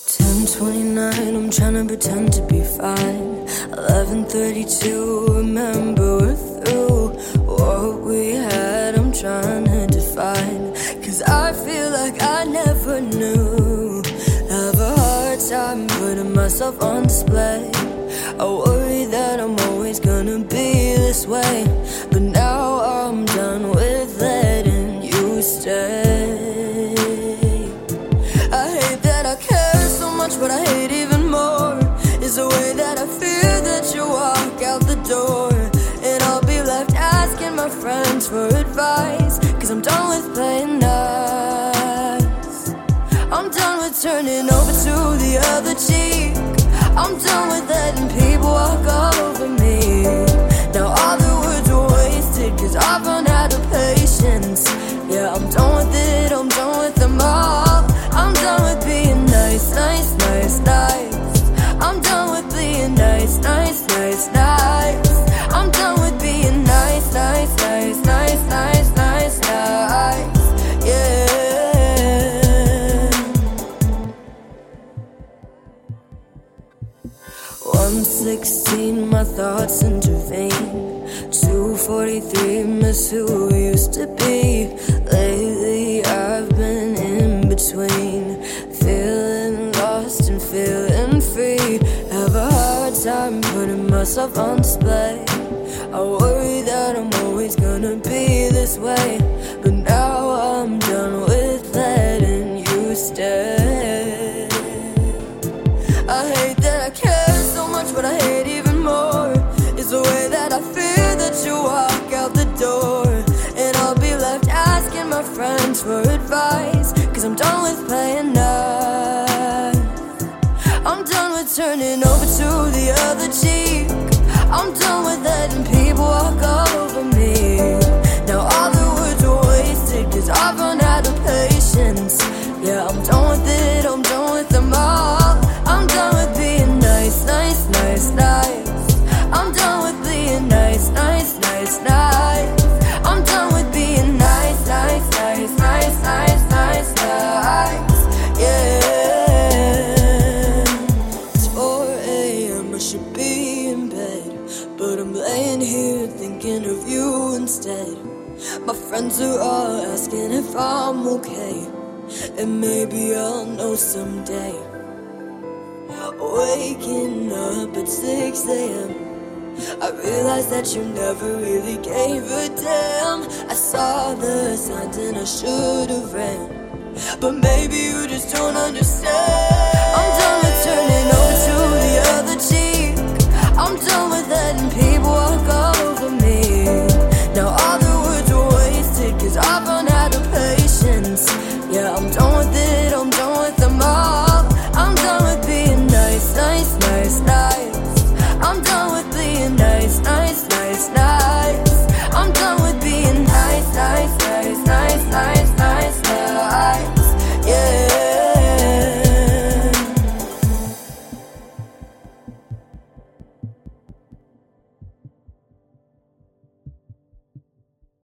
10:29, I'm trying to pretend to be fine. 11:32, remember we're through. What we had, I'm trying to define. 'Cause I feel like I never knew. Have a hard time putting myself on display. I worry that I'm always gonna be this way. But now I'm done with letting you stay. I hate that I care so much, but I hate even more is the way that I fear that you walk out the door. And I'll be left asking my friends for advice. 'Cause I'm done with playing nice. I'm done with turning over to the other cheek. I'm done with letting people walk all over me. Now all the words were wasted 'cause I've run out of patience. Yeah, I'm done with it, I'm done with them all. I'm done with being nice, nice, nice, nice. I'm done with being nice, nice, nice, nice. I'm done with being nice, nice, nice, nice, nice, nice, nice. Yeah. 1:16, my thoughts intervene. 2:43, miss who we used to be. Lately I've been in between, feeling lost and feeling free. Have a hard time putting myself on display. I worry that I'm always gonna be this way. But now I'm done with letting you stay. I hate that I care so much, but I hate even more is the way that I fear that you walk out the door. And I'll be left asking my friends for advice. 'Cause I'm done with playing nice. I'm done with turning over to the other cheek. I'm done with letting people walk all over me. Now all the words are wasted 'cause I've run out of patience. Yeah, I'm done with it, I'm done with them all. I'm done with being nice, nice, nice, nice. I'm done with being nice, nice, nice, nice. I'm done with being nice, nice, nice, nice, nice, nice, nice. Yeah. It's 4 a.m., I should be in bed, but I'm laying here thinking of you instead. My friends are all asking if I'm okay, and maybe I'll know someday. Waking up at 6 a.m., I realized that you never really gave a damn. I saw the signs and I should have ran, but maybe you just don't understand. I'm done with turning over to the other cheek. I'm done with letting people walk all over me. Now all the words are wasted 'cause I've run out of patience.